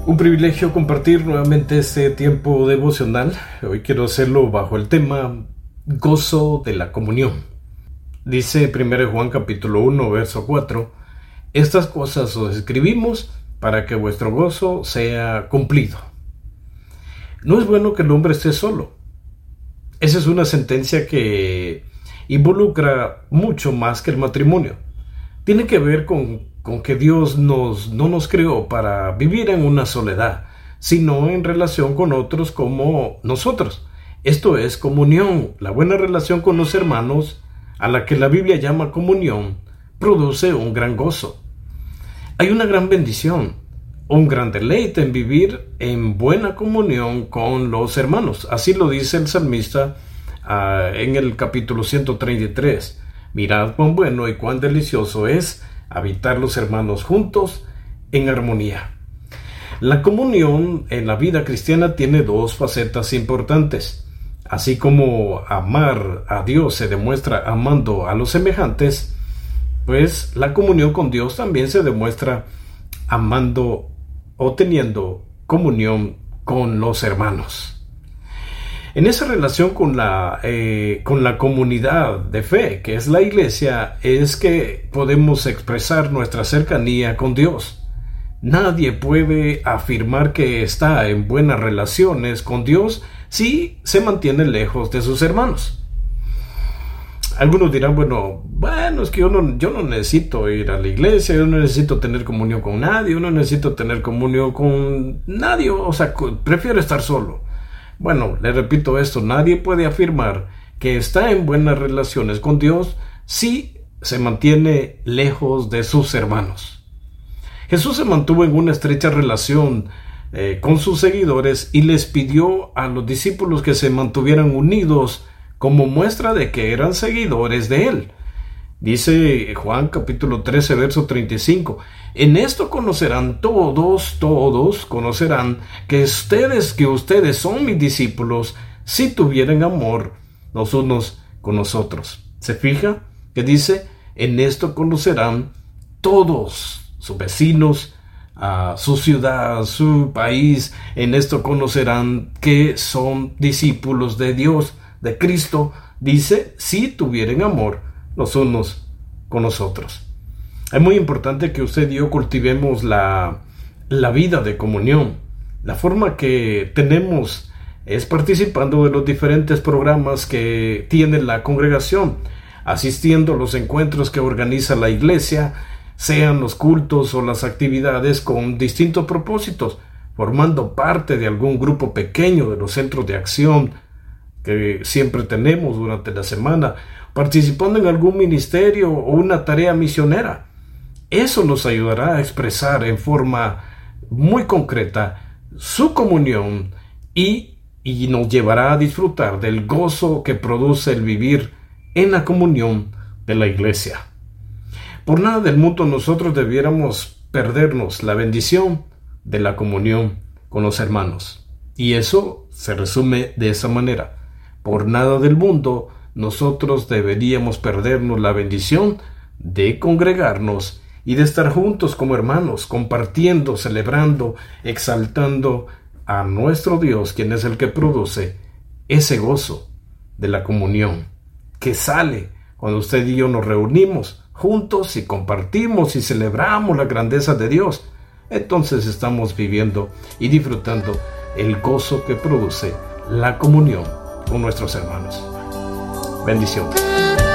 Un privilegio compartir nuevamente este tiempo devocional. Hoy quiero hacerlo bajo el tema gozo de la comunión. Dice 1 Juan capítulo 1 verso 4: estas cosas os escribimos para que vuestro gozo sea cumplido. No es bueno que el hombre esté solo. Esa es una sentencia que involucra mucho más que el matrimonio. Tiene que ver con que Dios no nos creó para vivir en una soledad, sino en relación con otros como nosotros. Esto es comunión. La buena relación con los hermanos, a la que la Biblia llama comunión, produce un gran gozo. Hay una gran bendición, un gran deleite en vivir en buena comunión con los hermanos. Así lo dice el salmista en el capítulo 133. Mirad cuán bueno y cuán delicioso es habitar los hermanos juntos en armonía. La comunión en la vida cristiana tiene dos facetas importantes. Así como amar a Dios se demuestra amando a los semejantes, pues la comunión con Dios también se demuestra amando o teniendo comunión con los hermanos. En esa relación con la comunidad de fe, que es la iglesia, es que podemos expresar nuestra cercanía con Dios. Nadie puede afirmar que está en buenas relaciones con Dios si se mantiene lejos de sus hermanos. Algunos dirán, bueno, es que yo no necesito ir a la iglesia, yo no necesito tener comunión con nadie, yo no necesito tener comunión con nadie, prefiero estar solo. Bueno, le repito esto, nadie puede afirmar que está en buenas relaciones con Dios si se mantiene lejos de sus hermanos. Jesús se mantuvo en una estrecha relación con sus seguidores y les pidió a los discípulos que se mantuvieran unidos como muestra de que eran seguidores de él. Dice Juan capítulo 13 verso 35: en esto conocerán todos conocerán que ustedes son mis discípulos, si tuvieren amor los unos con los otros. ¿Se fija? Que dice, en esto conocerán todos, sus vecinos, su ciudad, su país, en esto conocerán que son discípulos de Dios, de Cristo. Dice, si tuvieren amor los unos con los otros. Es muy importante que usted y yo cultivemos la vida de comunión. La forma que tenemos es participando de los diferentes programas que tiene la congregación, asistiendo a los encuentros que organiza la iglesia, sean los cultos o las actividades con distintos propósitos, formando parte de algún grupo pequeño de los centros de acción que siempre tenemos durante la semana, participando en algún ministerio o una tarea misionera. Eso nos ayudará a expresar en forma muy concreta su comunión y nos llevará a disfrutar del gozo que produce el vivir en la comunión de la iglesia. Por nada del mundo nosotros debiéramos perdernos la bendición de la comunión con los hermanos. Y eso se resume de esa manera: por nada del mundo nosotros deberíamos perdernos la bendición de congregarnos y de estar juntos como hermanos, compartiendo, celebrando, exaltando a nuestro Dios, quien es el que produce ese gozo de la comunión que sale cuando usted y yo nos reunimos juntos y compartimos y celebramos la grandeza de Dios. Entonces estamos viviendo y disfrutando el gozo que produce la comunión con nuestros hermanos. Bendiciones.